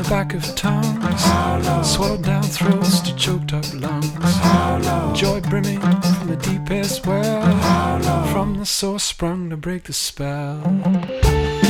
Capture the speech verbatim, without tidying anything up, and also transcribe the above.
back of tongues, swallowed down throats to choked up lungs, joy brimming from the deepest well, from the source sprung to break the spell.